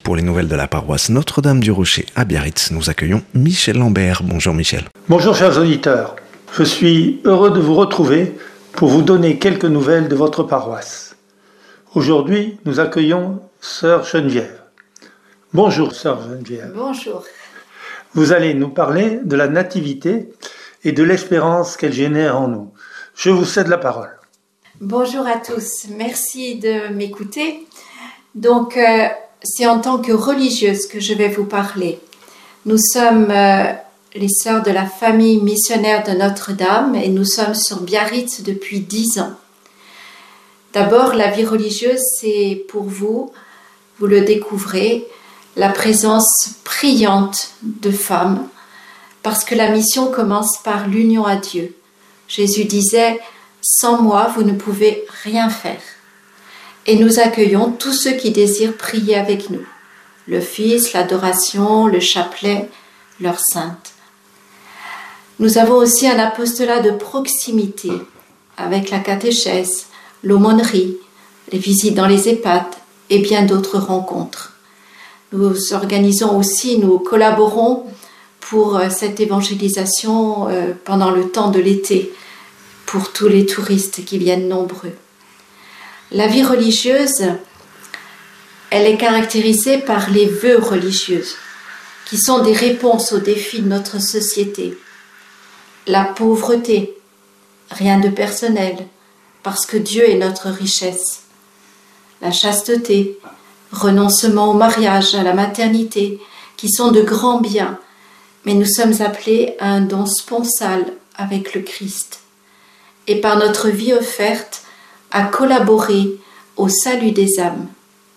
Pour les nouvelles de la paroisse Notre-Dame du Rocher à Biarritz, nous accueillons Michel Lambert. Bonjour Michel. Bonjour chers auditeurs, je suis heureux de vous retrouver pour vous donner quelques nouvelles de votre paroisse. Aujourd'hui, nous accueillons Sœur Geneviève. Bonjour Sœur Geneviève. Bonjour. Vous allez nous parler de la nativité et de l'espérance qu'elle génère en nous. Je vous cède la parole. Bonjour à tous, merci de m'écouter. Donc, c'est en tant que religieuse que je vais vous parler. Nous sommes les sœurs de la famille missionnaire de Notre-Dame et nous sommes sur Biarritz depuis 10 ans. D'abord, la vie religieuse, c'est pour vous, vous le découvrez, la présence priante de femmes, parce que la mission commence par l'union à Dieu. Jésus disait « Sans moi, vous ne pouvez rien faire ». Et nous accueillons tous ceux qui désirent prier avec nous. L'office, l'adoration, le chapelet, l'heure sainte. Nous avons aussi un apostolat de proximité avec la catéchèse, l'aumônerie, les visites dans les EHPAD et bien d'autres rencontres. Nous organisons aussi, nous collaborons pour cette évangélisation pendant le temps de l'été, pour tous les touristes qui viennent nombreux. La vie religieuse, elle est caractérisée par les vœux religieux, qui sont des réponses aux défis de notre société. La pauvreté, rien de personnel, parce que Dieu est notre richesse. La chasteté, renoncement au mariage, à la maternité, qui sont de grands biens, mais nous sommes appelés à un don sponsal avec le Christ. Et par notre vie offerte, à collaborer au salut des âmes.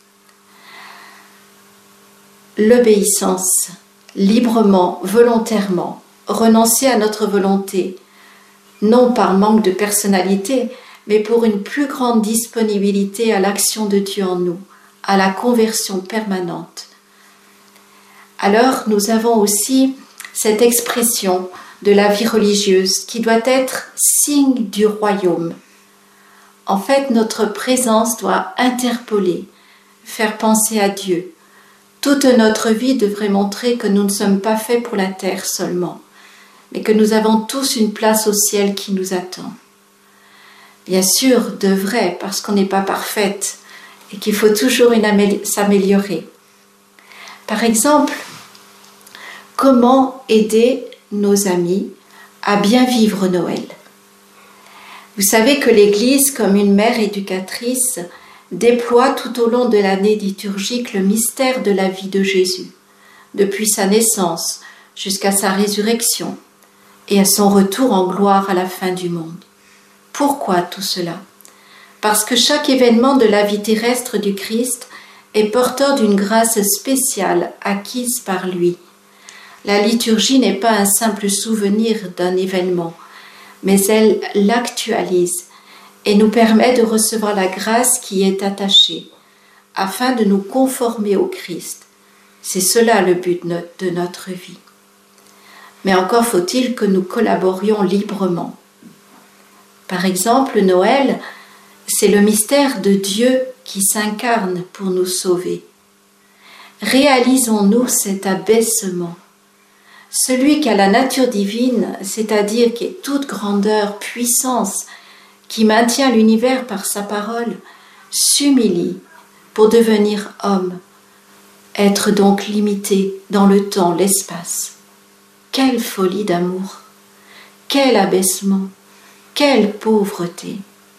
L'obéissance, librement, volontairement, renoncer à notre volonté, non par manque de personnalité, mais pour une plus grande disponibilité à l'action de Dieu en nous, à la conversion permanente. Alors, nous avons aussi cette expression de la vie religieuse qui doit être signe du royaume. En fait, notre présence doit interpeller, faire penser à Dieu. Toute notre vie devrait montrer que nous ne sommes pas faits pour la terre seulement, mais que nous avons tous une place au ciel qui nous attend. Bien sûr, devrait, parce qu'on n'est pas parfaite et qu'il faut toujours s'améliorer. Par exemple, comment aider nos amis à bien vivre Noël ? Vous savez que l'Église, comme une mère éducatrice, déploie tout au long de l'année liturgique le mystère de la vie de Jésus, depuis sa naissance jusqu'à sa résurrection et à son retour en gloire à la fin du monde. Pourquoi tout cela ? Parce que chaque événement de la vie terrestre du Christ est porteur d'une grâce spéciale acquise par lui. La liturgie n'est pas un simple souvenir d'un événement, mais elle l'actualise et nous permet de recevoir la grâce qui y est attachée, afin de nous conformer au Christ. C'est cela le but de notre vie. Mais encore faut-il que nous collaborions librement. Par exemple, Noël, c'est le mystère de Dieu qui s'incarne pour nous sauver. Réalisons-nous cet abaissement. Celui qui a la nature divine, c'est-à-dire qui est toute grandeur, puissance, qui maintient l'univers par sa parole, s'humilie pour devenir homme, être donc limité dans le temps, l'espace. Quelle folie d'amour, quel abaissement, quelle pauvreté.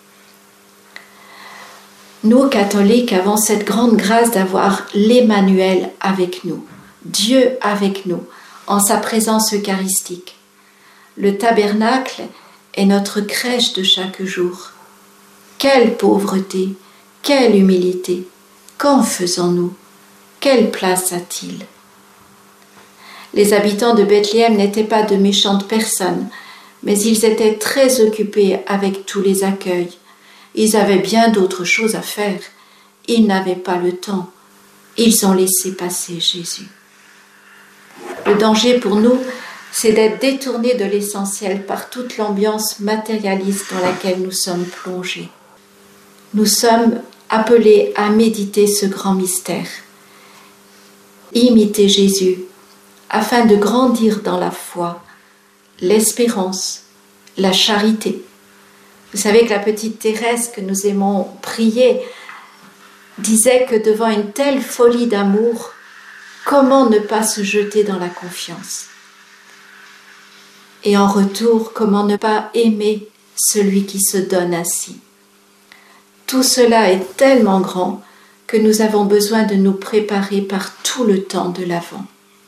Nous, catholiques, avons cette grande grâce d'avoir l'Emmanuel avec nous, Dieu avec nous, en sa présence eucharistique. Le tabernacle est notre crèche de chaque jour. Quelle pauvreté, quelle humilité, qu'en faisons-nous ? Quelle place a-t-il ? Les habitants de Bethléem n'étaient pas de méchantes personnes, mais ils étaient très occupés avec tous les accueils. Ils avaient bien d'autres choses à faire. Ils n'avaient pas le temps. Ils ont laissé passer Jésus. Le danger pour nous, c'est d'être détournés de l'essentiel par toute l'ambiance matérialiste dans laquelle nous sommes plongés. Nous sommes appelés à méditer ce grand mystère. imiter Jésus afin de grandir dans la foi, l'espérance, la charité. Vous savez que la petite Thérèse que nous aimons prier disait que devant une telle folie d'amour, comment ne pas se jeter dans la confiance? Et en retour, comment ne pas aimer celui qui se donne ainsi? Tout cela est tellement grand que nous avons besoin de nous préparer par tout le temps de l'Avent.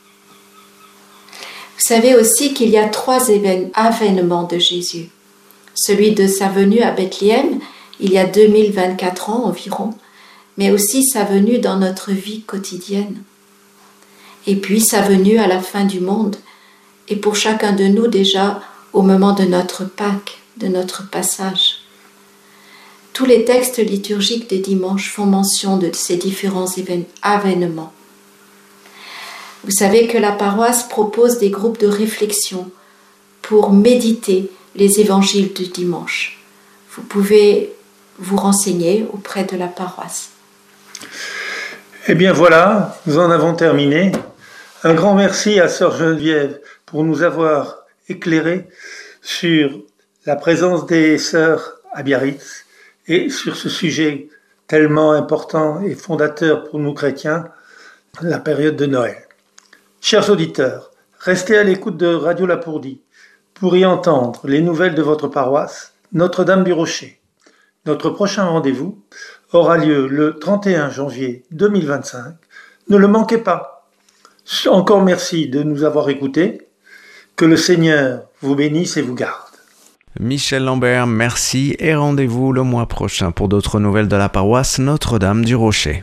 Vous savez aussi qu'il y a 3 avènements de Jésus. Celui de sa venue à Bethléem, il y a 2024 ans environ, mais aussi sa venue dans notre vie quotidienne. Et puis sa venue à la fin du monde, et pour chacun de nous déjà au moment de notre Pâques, de notre passage. Tous les textes liturgiques des dimanches font mention de ces différents avènements. Vous savez que la paroisse propose des groupes de réflexion pour méditer les évangiles du dimanche. Vous pouvez vous renseigner auprès de la paroisse. Eh bien voilà, nous en avons terminé. Un grand merci à Sœur Geneviève pour nous avoir éclairé sur la présence des sœurs à Biarritz et sur ce sujet tellement important et fondateur pour nous chrétiens, la période de Noël. Chers auditeurs, restez à l'écoute de Radio Lapourdie pour y entendre les nouvelles de votre paroisse, Notre-Dame du Rocher. Notre prochain rendez-vous aura lieu le 31 janvier 2025. Ne le manquez pas. Encore merci de nous avoir écoutés. Que le Seigneur vous bénisse et vous garde. Michel Lambert, merci et rendez-vous le mois prochain pour d'autres nouvelles de la paroisse Notre-Dame du Rocher.